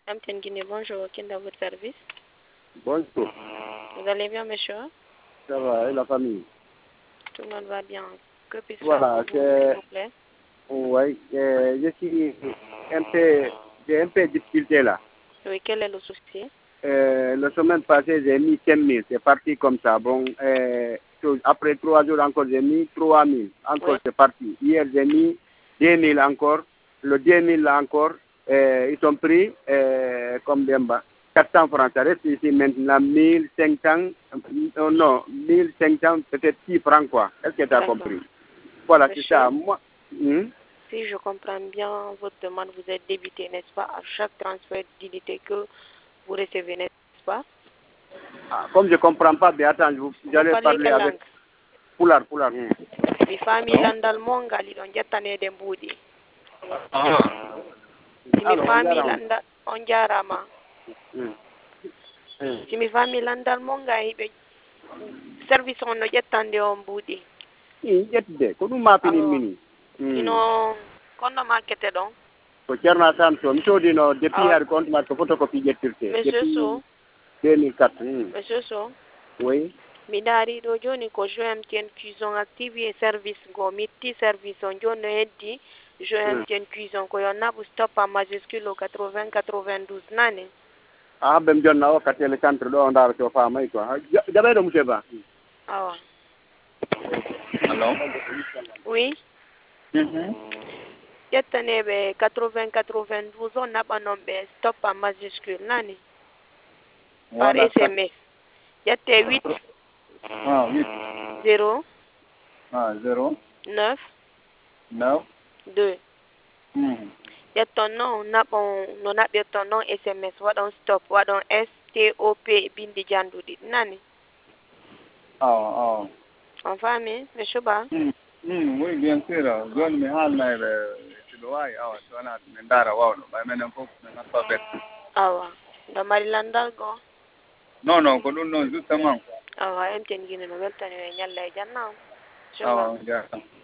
MTN Guinée, bonjour, qui est à votre service? Bonjour. Vous allez bien, monsieur? Ça va, et la famille? Tout le monde va bien. Que puis-je Voilà, faire pour vous, s'il vous plaît? Oui, je suis j'ai un peu de difficulté là. Oui, quel est le souci? La semaine passée, j'ai mis 5 000, c'est parti comme ça. Bon, après 3 jours encore, j'ai mis 3 000. Encore, Oui. c'est parti. Hier, j'ai mis 2 000 encore. Le 2 000 là encore, ils sont pris comme des 400 francs. Ça reste ici maintenant 1500, non, 1500, peut-être 6 francs quoi. Est-ce que tu as D'accord. compris? Voilà, c'est Monsieur, ça. Moi, si je comprends bien votre demande, vous êtes débité, n'est-ce pas, à chaque transfert d'unité que vous recevez, n'est-ce pas? comme je ne comprends pas, mais attends, Vous j'allais parlez parler quelle avec langue? Poulard. Mi famille landal monga li ɗon jettanede mbuuɗi. Simi Alors, on famille verra. landal on jarama. Simi famille landal monga hiɓe service on no ƴettande on mbuuɗi. Ƴettude ko ɗum mapini Alors, mini ino konno makkete ɗon? ko ceerno tan to mi soodino depuis Alors, yaade compte ma ko photocopie ƴettirte monsieur depuis So, 2004 monsieur So, oui mi daari ɗo joni ko jeu MTN cuison activé service go mi itti service on joni no heddi jeu MTN cuison ko yo naɓu stop en majuscule au 80 92 nani. a habɓe mi jonna o ka télécentre ɗo o ndaara to faamayi quoi jaɓayɗo monsieur Ba awa Hello? oui ƴettaneɓe 80 92 on naɓanon ɓe stop en majuscule nani par Voilà, SMS ƴette 8 8. 0 0, 9 9. 2 ƴetton noon naɓon no naɓirton noon SMS waɗon stop waɗon STOP bindi janduɗi nani on faami monsieur Ba Oui, bien sûr. Zone mi haalnayɓe siɗo waawi awa so wonaa min ndaara waawɗo ɓay menen fof min alphabet. awa ndo mari landal goo Non, non, ko ɗum noon justement. awa MTN Guinée no weltani e ñalla e jannam monsieur Ba Awa, jaaraama.